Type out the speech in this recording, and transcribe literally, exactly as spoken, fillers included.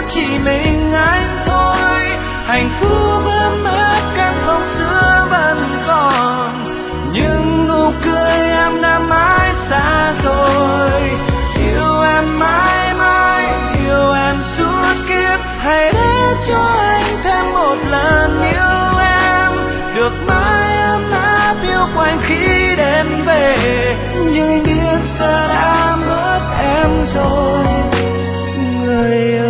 chỉ mình anh thôi. Hạnh phúc ấm áp căn phòng xưa vẫn còn, nhưng nụ cười em đã mãi xa rồi. Yêu em mãi mãi, yêu em suốt kiếp, hãy để cho anh thêm một lần yêu em, được mãi ấm áp yêu quanh khi đêm về. Nhưng anh biết giờ đã mất em rồi, người ơi.